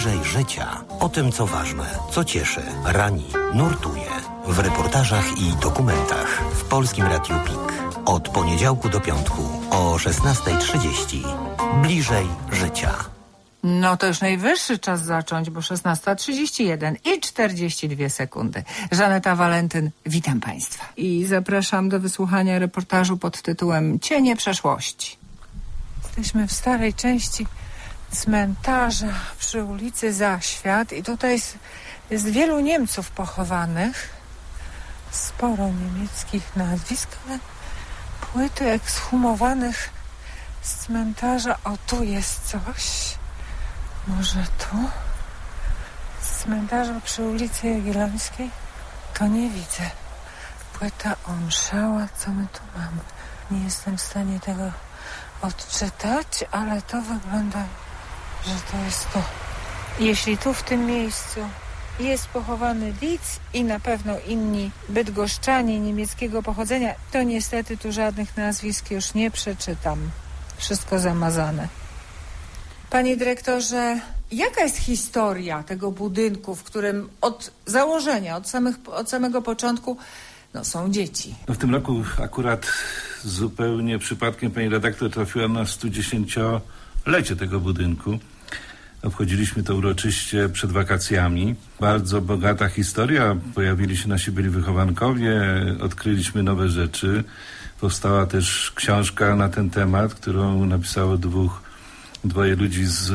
Bliżej życia. O tym, co ważne, co cieszy, rani, nurtuje. W reportażach i dokumentach w Polskim Radiu PIK. Od poniedziałku do piątku o 16:30. Bliżej życia. No to już najwyższy czas zacząć, bo 16:31 i 42 sekundy. Żaneta Walentyn, witam Państwa. I zapraszam do wysłuchania reportażu pod tytułem Cienie przeszłości. Jesteśmy w starej części cmentarza przy ulicy Zaświat i tutaj jest wielu Niemców pochowanych. Sporo niemieckich nazwisk, ale płyty ekshumowanych z cmentarza. O, tu jest coś. Może tu? Z cmentarza przy ulicy Jagiellońskiej? To nie widzę. Płyta Omszała. Co my tu mamy? Nie jestem w stanie tego odczytać, ale to wygląda, że to jest to. Jeśli tu w tym miejscu jest pochowany Dietz i na pewno inni bydgoszczanie niemieckiego pochodzenia, to niestety tu żadnych nazwisk już nie przeczytam. Wszystko zamazane. Panie dyrektorze, jaka jest historia tego budynku, w którym od założenia, od samego początku są dzieci? W tym roku akurat zupełnie przypadkiem pani redaktor trafiła na 110-lecie tego budynku. Obchodziliśmy to uroczyście przed wakacjami. Bardzo bogata historia. Pojawili się nasi byli wychowankowie, odkryliśmy nowe rzeczy. Powstała też książka na ten temat, którą napisało dwoje ludzi z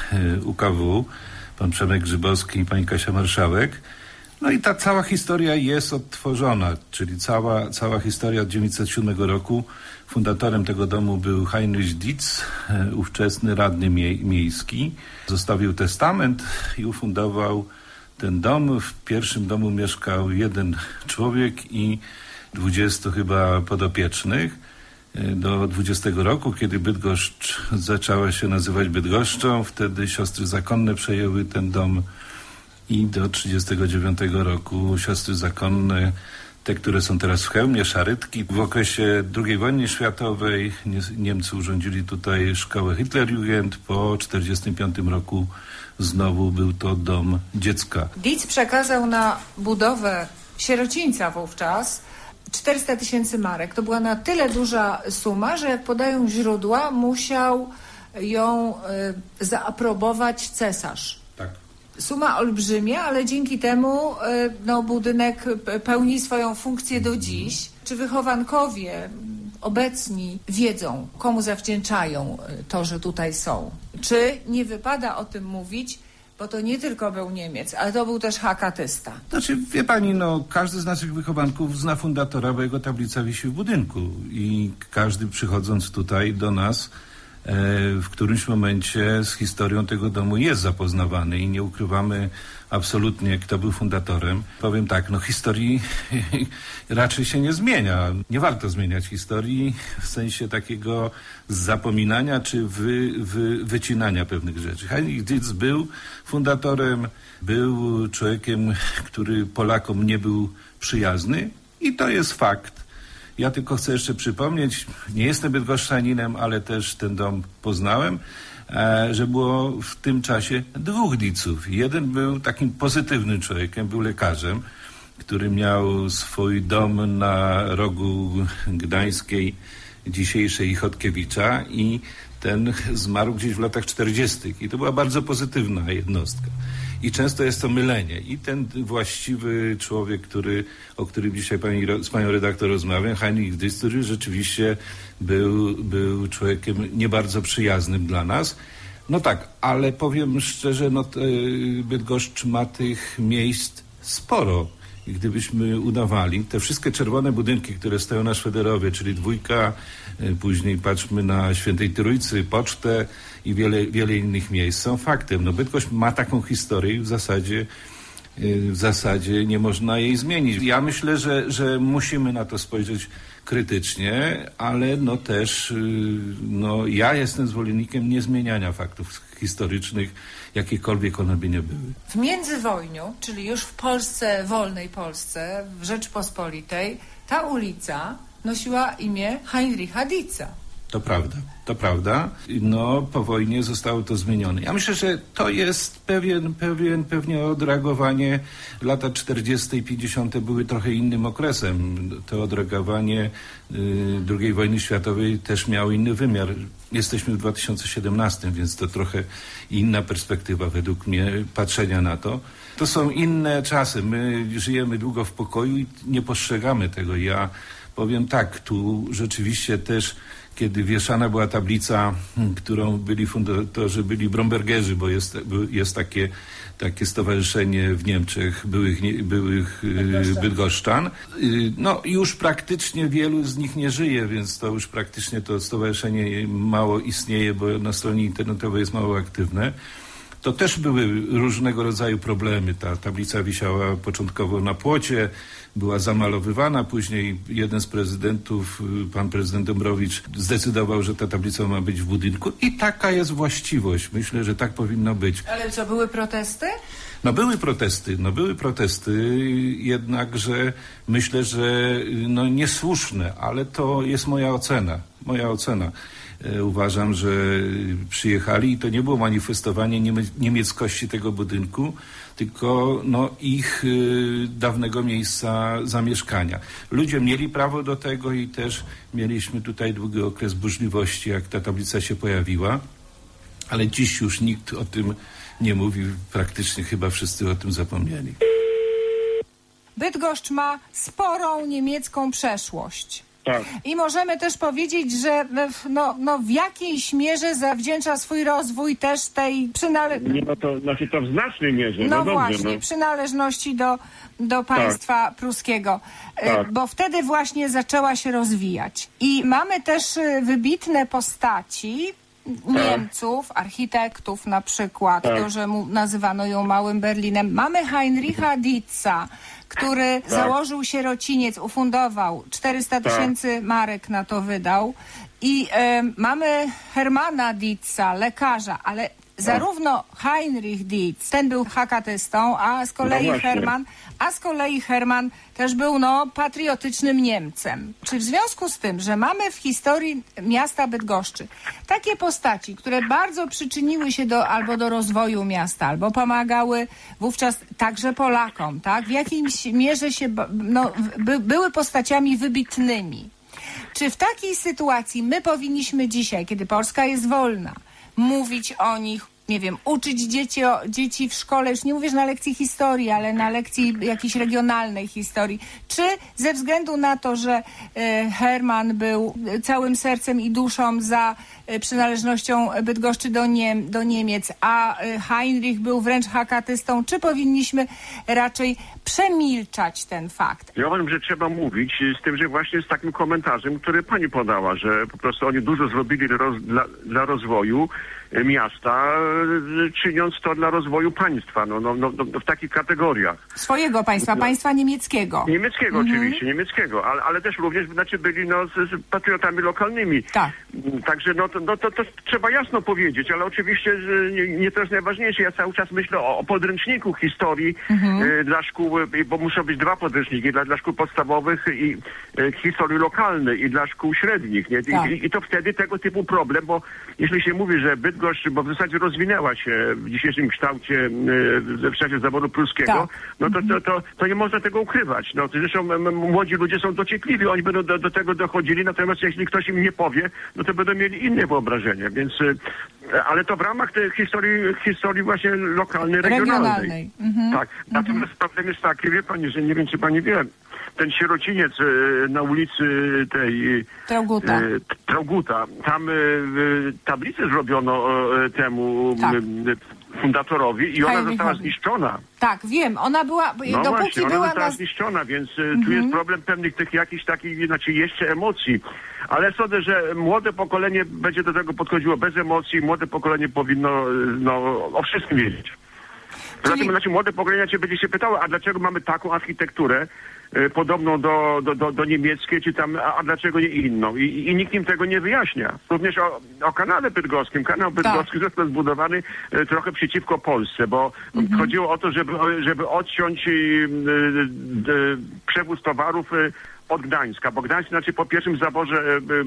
UKW, pan Przemek Grzybowski i pani Kasia Marszałek. No i ta cała historia jest odtworzona, czyli cała historia od 1907 roku. Fundatorem tego domu był Heinrich Dietz, ówczesny radny miejski. Zostawił testament i ufundował ten dom. W pierwszym domu mieszkał jeden człowiek i 20 chyba podopiecznych. Do 20 roku, kiedy Bydgoszcz zaczęła się nazywać Bydgoszczą, wtedy siostry zakonne przejęły ten dom i do 39 roku siostry zakonne, te, które są teraz w Chełmie, Szarytki. W okresie II wojny światowej Niemcy urządzili tutaj szkołę Hitlerjugend. Po 45 roku znowu był to dom dziecka. Dietz przekazał na budowę sierocińca wówczas 400 000 marek. To była na tyle duża suma, że jak podają źródła, musiał ją zaaprobować cesarz. Tak. Suma olbrzymia, ale dzięki temu budynek pełni swoją funkcję do dziś. Czy wychowankowie obecni wiedzą, komu zawdzięczają to, że tutaj są? Czy nie wypada o tym mówić? Bo to nie tylko był Niemiec, ale to był też hakatysta. Znaczy, wie pani, każdy z naszych wychowanków zna fundatora, bo jego tablica wisi w budynku i każdy przychodząc tutaj do nas w którymś momencie z historią tego domu jest zapoznawany i nie ukrywamy absolutnie, kto był fundatorem. Powiem tak, historii raczej się nie zmienia. Nie warto zmieniać historii w sensie takiego zapominania czy wycinania pewnych rzeczy. Heinrich Dietz był fundatorem, był człowiekiem, który Polakom nie był przyjazny i to jest fakt. Ja tylko chcę jeszcze przypomnieć, nie jestem bydgoszczaninem, ale też ten dom poznałem, że było w tym czasie dwóch Dietzów. Jeden był takim pozytywnym człowiekiem, był lekarzem, który miał swój dom na rogu Gdańskiej, dzisiejszej Chodkiewicza i ten zmarł gdzieś w latach 40. I to była bardzo pozytywna jednostka. I często jest to mylenie. I ten właściwy człowiek, o którym dzisiaj z panią redaktor rozmawiam, Heinrich Dietz, który rzeczywiście był człowiekiem nie bardzo przyjaznym dla nas. No tak, ale powiem szczerze, Bydgoszcz ma tych miejsc sporo. I gdybyśmy udawali te wszystkie czerwone budynki, które stoją na Szwederowie, czyli Dwójka, później patrzmy na Świętej Trójcy, Pocztę i wiele innych miejsc, są faktem. Bydgoszcz ma taką historię i w zasadzie nie można jej zmienić. Ja myślę, że musimy na to spojrzeć krytycznie, ale też ja jestem zwolennikiem niezmieniania faktów historycznych, jakiekolwiek one by nie były. W międzywojniu, czyli już w Polsce, wolnej Polsce, w Rzeczpospolitej, ta ulica nosiła imię Heinricha Dietza. To prawda. No, po wojnie zostało to zmienione. Ja myślę, że to jest pewnie odreagowanie. Lata 40. i 50. były trochę innym okresem. To odreagowanie II wojny światowej też miało inny wymiar. Jesteśmy w 2017, więc to trochę inna perspektywa według mnie patrzenia na to. To są inne czasy. My żyjemy długo w pokoju i nie postrzegamy tego. Ja powiem tak, tu rzeczywiście też, kiedy wieszana była tablica, którą byli fundatorzy, byli Brombergerzy, bo jest takie stowarzyszenie w Niemczech byłych bydgoszczan. No już praktycznie wielu z nich nie żyje, więc to już praktycznie to stowarzyszenie mało istnieje, bo na stronie internetowej jest mało aktywne. To też były różnego rodzaju problemy. Ta tablica wisiała początkowo na płocie, była zamalowywana, później jeden z prezydentów, pan prezydent Dąbrowicz, zdecydował, że ta tablica ma być w budynku i taka jest właściwość. Myślę, że tak powinno być. Ale co, były protesty? No były protesty, jednakże myślę, że no niesłuszne, ale to jest moja ocena. Uważam, że przyjechali i to nie było manifestowanie niemieckości tego budynku, tylko no, ich dawnego miejsca zamieszkania. Ludzie mieli prawo do tego i też mieliśmy tutaj długi okres burzliwości, jak ta tablica się pojawiła, ale dziś już nikt o tym nie mówi, praktycznie chyba wszyscy o tym zapomnieli. Bydgoszcz ma sporą niemiecką przeszłość. Tak. I możemy też powiedzieć, że w jakiejś mierze zawdzięcza swój rozwój też tej Nie, no to znaczy to w znacznej mierze. No dobrze, właśnie, przynależności do państwa pruskiego. Tak. Bo wtedy właśnie zaczęła się rozwijać. I mamy też wybitne postaci Niemców, architektów na przykład, którzy nazywano ją Małym Berlinem. Mamy Heinricha Dietza, który założył sierociniec, ufundował, 400 000 marek na to wydał. I mamy Hermana Dietza, lekarza, ale zarówno Heinrich Dietz, ten był hakatystą, a z kolei Herman też był patriotycznym Niemcem. Czy w związku z tym, że mamy w historii miasta Bydgoszczy takie postaci, które bardzo przyczyniły się do rozwoju miasta, albo pomagały wówczas także Polakom, tak? W jakimś mierze były postaciami wybitnymi. Czy w takiej sytuacji my powinniśmy dzisiaj, kiedy Polska jest wolna, mówić o nich, nie wiem, uczyć dzieci w szkole, już nie mówię, że na lekcji historii, ale na lekcji jakiejś regionalnej historii. Czy ze względu na to, że Herman był całym sercem i duszą za przynależnością Bydgoszczy do Niemiec, a Heinrich był wręcz hakatystą, czy powinniśmy raczej przemilczać ten fakt? Ja uważam, że trzeba mówić z tym, że właśnie z takim komentarzem, który pani podała, że po prostu oni dużo zrobili dla rozwoju miasta, czyniąc to dla rozwoju państwa, w takich kategoriach. Swojego państwa, państwa niemieckiego. Niemieckiego oczywiście, niemieckiego, ale też również byli z patriotami lokalnymi. Tak. Także to trzeba jasno powiedzieć, ale oczywiście że nie to jest najważniejsze. Ja cały czas myślę o podręczniku historii dla szkół, bo muszą być dwa podręczniki, dla szkół podstawowych i historii lokalnej i dla szkół średnich. Nie? I to wtedy tego typu problem, bo jeśli się mówi, że Bydgoszcz, bo w zasadzie rozwinęła się w dzisiejszym kształcie w czasie zaboru pruskiego, to nie można tego ukrywać. Zresztą młodzi ludzie są dociekliwi, oni będą do tego dochodzili, natomiast jeśli ktoś im nie powie, to będą mieli inne wyobrażenie, więc ale to w ramach tej historii właśnie lokalnej, regionalnej. Tak. Natomiast problem jest taki, wie pani, że nie wiem, czy pani wie, ten sierociniec na ulicy tej Trauguta, tam tablicę zrobiono temu fundatorowi i ona została zniszczona. Tak, wiem, ona była, dopóki ona była została zniszczona, więc tu jest problem pewnych tych jakichś takich, jeszcze emocji. Ale sądzę, że młode pokolenie będzie do tego podchodziło bez emocji, młode pokolenie powinno o wszystkim wiedzieć. Poza tym, młode pokolenia będzie się pytało, a dlaczego mamy taką architekturę podobną do niemieckiej, czy tam, a dlaczego nie inną? I nikt im tego nie wyjaśnia. Również o kanale bydgoskim. Kanał bydgoski został zbudowany trochę przeciwko Polsce, bo chodziło o to, żeby odciąć przewóz towarów od Gdańska, bo Gdańsk znaczy po pierwszym zaborze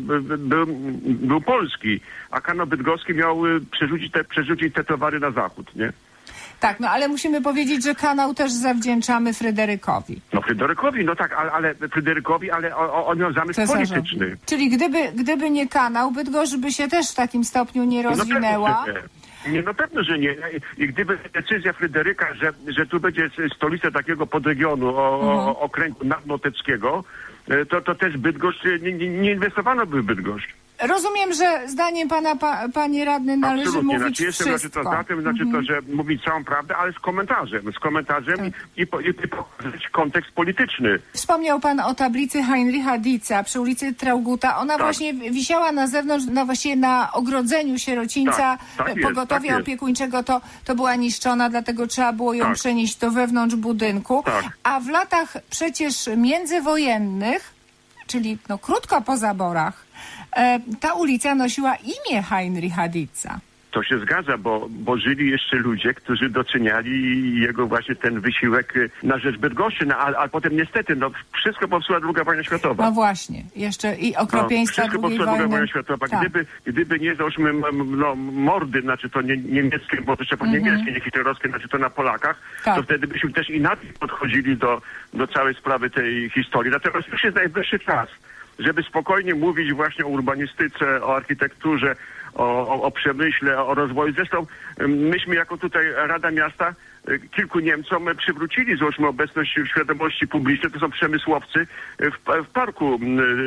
był polski, a kanał bydgoski miał przerzucić te towary na zachód, nie? Tak, no ale musimy powiedzieć, że kanał też zawdzięczamy Fryderykowi. No Fryderykowi, no tak, ale Fryderykowi, ale on miał zamysł polityczny. Czyli gdyby nie kanał, Bydgoszcz by się też w takim stopniu nie rozwinęła. No pewno, że nie. I gdyby decyzja Fryderyka, że tu będzie stolica takiego podregionu okręgu nadnoteckiego, to też Bydgoszcz, nie inwestowano by w Bydgoszcz. Rozumiem, że zdaniem pana, panie radny, należy absolutnie. mówić Jestem wszystko. to za tym, to, że mówić całą prawdę, ale z komentarzem tak. i pokazać kontekst polityczny. Wspomniał pan o tablicy Heinricha Dietza przy ulicy Traugutta. Ona właśnie wisiała na zewnątrz, właściwie na ogrodzeniu sierocińca pogotowia opiekuńczego. To była niszczona, dlatego trzeba było ją przenieść do wewnątrz budynku. Tak. A w latach przecież międzywojennych, czyli krótko po zaborach, ta ulica nosiła imię Heinricha Dietza. To się zgadza, bo żyli jeszcze ludzie, którzy doceniali jego właśnie ten wysiłek na rzecz Bydgoszczy, ale potem niestety, wszystko popsuła II wojna światowa. No właśnie, jeszcze i okropieństwa II wojny. Wszystko popsuła II wojna światowa. Tak. Gdyby nie, załóżmy, mordy, znaczy to niemieckie, bo jeszcze po niemieckie, nie hitlerowskie, znaczy to na Polakach, to wtedy byśmy też inaczej podchodzili do całej sprawy tej historii. Natomiast już jest najwyższy czas, żeby spokojnie mówić właśnie o urbanistyce, o architekturze, o przemyśle, o rozwoju. Zresztą myśmy jako tutaj Rada Miasta kilku Niemcom przywrócili, załóżmy, obecność w świadomości publicznej. To są przemysłowcy w parku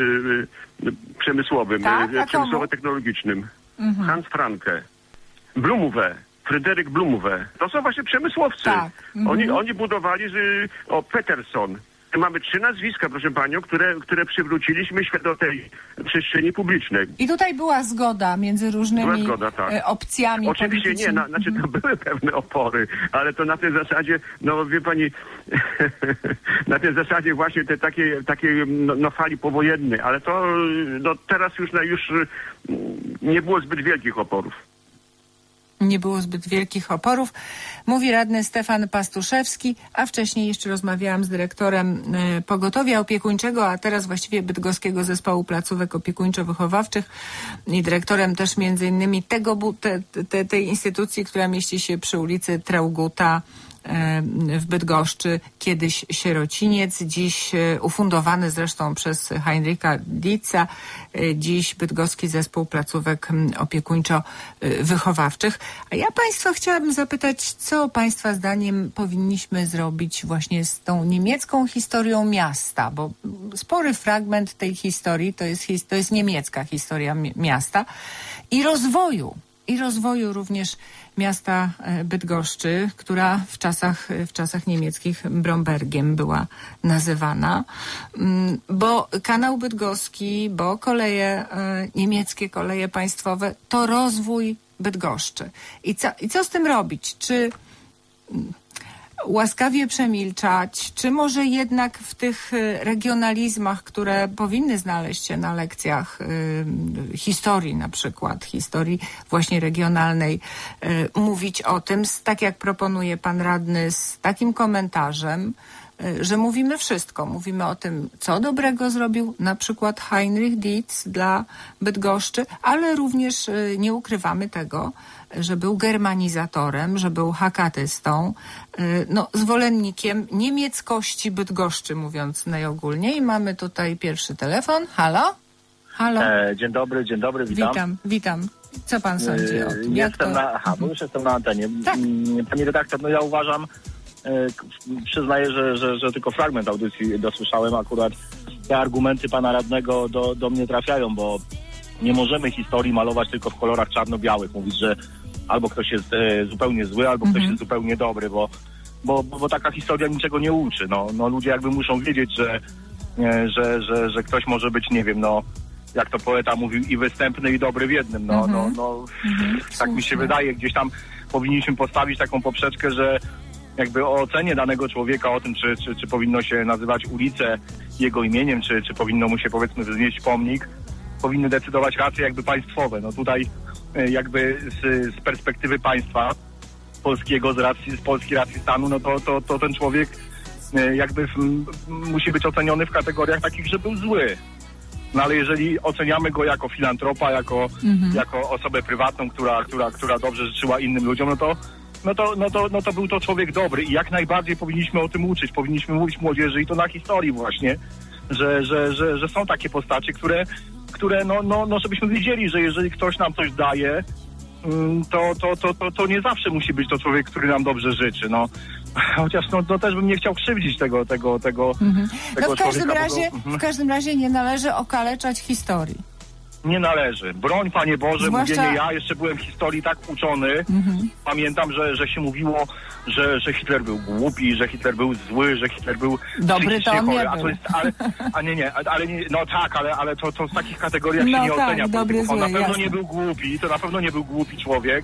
przemysłowym, przemysłowo-technologicznym. Hans Franke, Blumowe, Fryderyk Blumowe. To są właśnie przemysłowcy. Tak. Oni budowali Peterson. Mamy 3 nazwiska, proszę panią, które przywróciliśmy do tej przestrzeni publicznej. I tutaj była zgoda między różnymi opcjami. Oczywiście nie, znaczy to były pewne opory, ale to na tej zasadzie, wie pani, na tej zasadzie właśnie te takie fali powojennej, ale to teraz już nie było zbyt wielkich oporów. Nie było zbyt wielkich oporów. Mówi radny Stefan Pastuszewski, a wcześniej jeszcze rozmawiałam z dyrektorem pogotowia opiekuńczego, a teraz właściwie Bydgoskiego Zespołu Placówek Opiekuńczo-Wychowawczych i dyrektorem też między innymi tej instytucji, która mieści się przy ulicy Traugutta w Bydgoszczy, kiedyś sierociniec, dziś ufundowany zresztą przez Heinricha Dietza, dziś Bydgoski Zespół Placówek Opiekuńczo-Wychowawczych. A ja państwa chciałabym zapytać, co państwa zdaniem powinniśmy zrobić właśnie z tą niemiecką historią miasta, bo spory fragment tej historii to jest niemiecka historia miasta i rozwoju również miasta Bydgoszczy, która w czasach niemieckich Brombergiem była nazywana, bo kanał bydgoski, bo niemieckie koleje państwowe to rozwój Bydgoszczy. I co z tym robić? Czy łaskawie przemilczać, czy może jednak w tych regionalizmach, które powinny znaleźć się na lekcjach historii, na przykład historii właśnie regionalnej, mówić o tym, tak jak proponuje pan radny, z takim komentarzem, że mówimy wszystko. Mówimy o tym, co dobrego zrobił na przykład Heinrich Dietz dla Bydgoszczy, ale również nie ukrywamy tego, że był germanizatorem, że był hakatystą, zwolennikiem niemieckości Bydgoszczy, mówiąc najogólniej. I mamy tutaj pierwszy telefon. Halo? Halo? Dzień dobry, Witam. Co pan sądzi o tym? Bo już jestem na antenie. Tak. Pani redaktor, ja uważam, przyznaję, że tylko fragment audycji dosłyszałem. Akurat te argumenty pana radnego do mnie trafiają, bo nie możemy historii malować tylko w kolorach czarno-białych. Mówić, że albo ktoś jest zupełnie zły, albo ktoś jest zupełnie dobry, bo taka historia niczego nie uczy. Ludzie jakby muszą wiedzieć, że ktoś może być, nie wiem, jak to poeta mówił, i występny, i dobry w jednym. Tak mi się wydaje. Gdzieś tam powinniśmy postawić taką poprzeczkę, że jakby o ocenie danego człowieka, o tym, czy powinno się nazywać ulicę jego imieniem, czy powinno mu się, powiedzmy, wznieść pomnik, powinny decydować racje jakby państwowe. Tutaj jakby z perspektywy państwa polskiego, z polskiej racji stanu, to ten człowiek musi być oceniony w kategoriach takich, że był zły. No ale jeżeli oceniamy go jako filantropa, jako osobę prywatną, która dobrze życzyła innym ludziom, no to był to człowiek dobry i jak najbardziej powinniśmy o tym uczyć, powinniśmy mówić młodzieży i to na historii właśnie, że są takie postacie, które żebyśmy wiedzieli, że jeżeli ktoś nam coś daje, to nie zawsze musi być to człowiek, który nam dobrze życzy, no. Chociaż też bym nie chciał krzywdzić tego człowieka. W każdym razie nie należy okaleczać historii. Nie należy. Broń, Panie Boże, Zwłaszcza... mówienie, ja jeszcze byłem w historii tak uczony. Pamiętam, że się mówiło, że Hitler był głupi, że Hitler był zły, że Hitler był dobry, to on chory. nie był. Ale to w takich kategoriach się nie ocenia. Dobry, zły, on na pewno jasne. nie był głupi, to na pewno nie był głupi człowiek.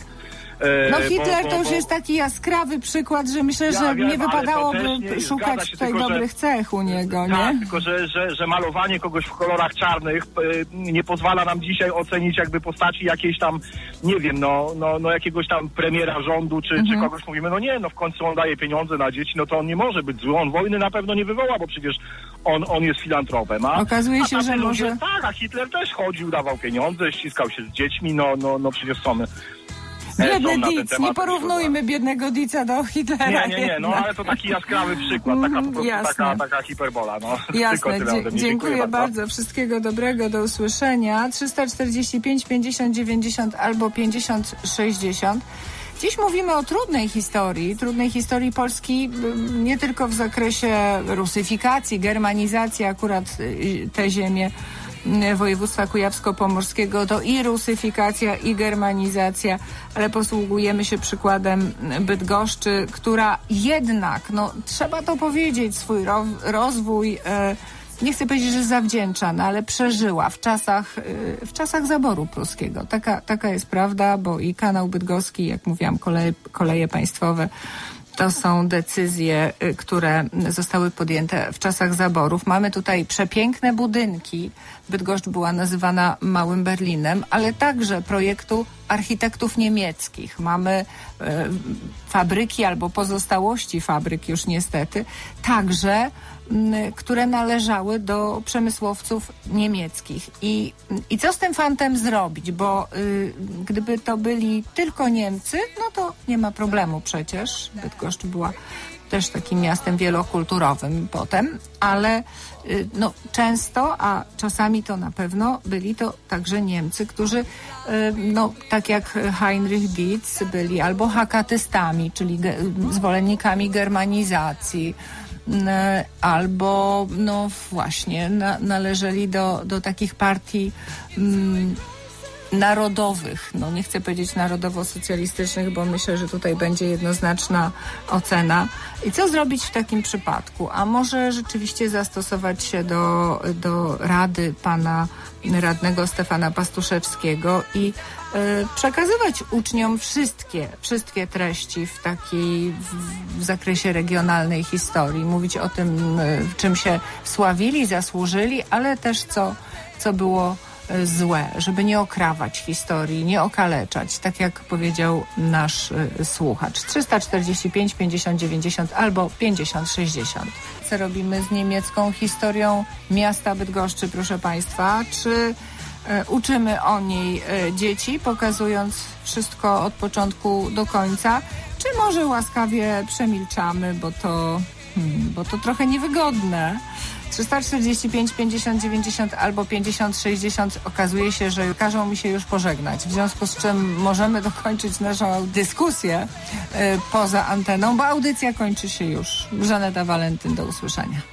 Hitler to już jest taki jaskrawy przykład, że myślę, że nie wypadałoby szukać tutaj dobrych cech u niego, nie? Tak, tylko że malowanie kogoś w kolorach czarnych nie pozwala nam dzisiaj ocenić jakby postaci jakiejś tam, nie wiem, jakiegoś tam premiera rządu, czy kogoś mówimy, w końcu on daje pieniądze na dzieci, to on nie może być zły, on wojny na pewno nie wywoła, bo przecież on jest filantropem, okazuje się, że może... Tak, a Hitler też chodził, dawał pieniądze, ściskał się z dziećmi, przecież są... Biedny Dietz, nie porównujmy biednego Dietza do Hitlera. Nie, ale to taki jaskrawy przykład, taka hiperbola. Jasne, dziękuję bardzo, wszystkiego dobrego, do usłyszenia. 345 50 90 albo 50 60. Dziś mówimy o trudnej historii Polski, nie tylko w zakresie rusyfikacji, germanizacji, akurat te ziemie województwa kujawsko-pomorskiego to i rusyfikacja, i germanizacja, ale posługujemy się przykładem Bydgoszczy, która jednak, trzeba to powiedzieć, swój rozwój, nie chcę powiedzieć, że zawdzięcza, ale przeżyła w czasach zaboru pruskiego. Taka jest prawda, bo i kanał bydgoski, jak mówiłam, koleje państwowe, to są decyzje, które zostały podjęte w czasach zaborów. Mamy tutaj przepiękne budynki. Bydgoszcz była nazywana Małym Berlinem, ale także projektu architektów niemieckich. Mamy fabryki albo pozostałości fabryk już niestety, także które należały do przemysłowców niemieckich. I co z tym fantem zrobić? Bo gdyby to byli tylko Niemcy, to nie ma problemu przecież. Bydgoszcz była też takim miastem wielokulturowym potem, ale często, a czasami to na pewno, byli to także Niemcy, którzy tak jak Heinrich Dietz byli albo hakatystami, czyli zwolennikami germanizacji, albo właśnie należeli do takich partii narodowych, nie chcę powiedzieć narodowo-socjalistycznych, bo myślę, że tutaj będzie jednoznaczna ocena. I co zrobić w takim przypadku? A może rzeczywiście zastosować się do rady pana radnego Stefana Pastuszewskiego i przekazywać uczniom wszystkie treści w zakresie regionalnej historii. Mówić o tym, czym się sławili, zasłużyli, ale też co było złe, żeby nie okrawać historii, nie okaleczać, tak jak powiedział nasz słuchacz. 345 50 90 albo 50 60. Co robimy z niemiecką historią miasta Bydgoszczy, proszę Państwa? Czy uczymy o niej dzieci, pokazując wszystko od początku do końca, czy może łaskawie przemilczamy, bo to trochę niewygodne. 345 50 90 albo 50 60 okazuje się, że każą mi się już pożegnać, w związku z czym możemy dokończyć naszą dyskusję poza anteną, bo audycja kończy się już. Żaneta Walentyn, do usłyszenia.